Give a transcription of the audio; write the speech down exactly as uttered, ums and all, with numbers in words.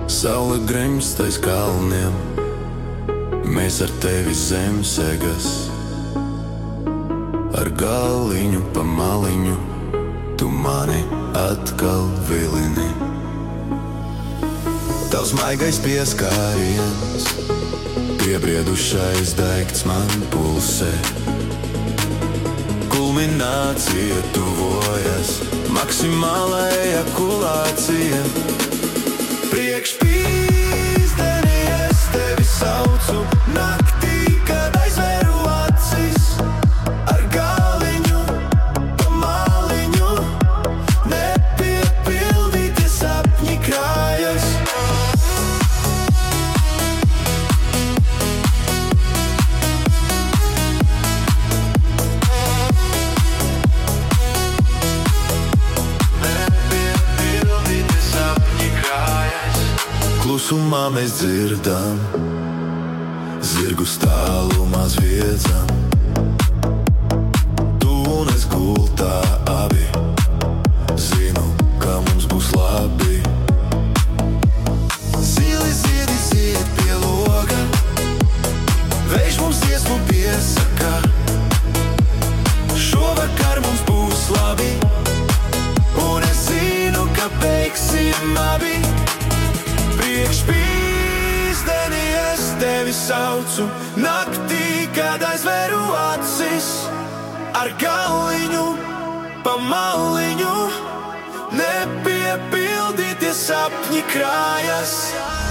Saule grimst aiz kalniem, mēs ar tevi zem segas. Ar galiņu pa maliņu tu mani atkal vilini. Tavs maigais pieskāriens, piebriedušais daigts man pulsē. Kulminācija tuvojas, maksimāla ejakulācija. Priekš pīzdeni es tevi saucu naktī, kad aizvēru acis. Ar galiņu pa maliņu nepiepildīti sapņi krājas. Klusumā mēs dzirdam, zirgus tālumā zviedzam. Tu un es gultā abi, zinu, ka mums būs labi. Zili ziedi zied pie loga, vējš mums dziesmu piesaka. Šovakar mums būs labi, un es zinu, ka beigsim abi. Priekš pīzdeni es tevi saucu naktī, kad aizvēru acis. Ar galiņu pa maliņu nepiepildītie sapņi krājas.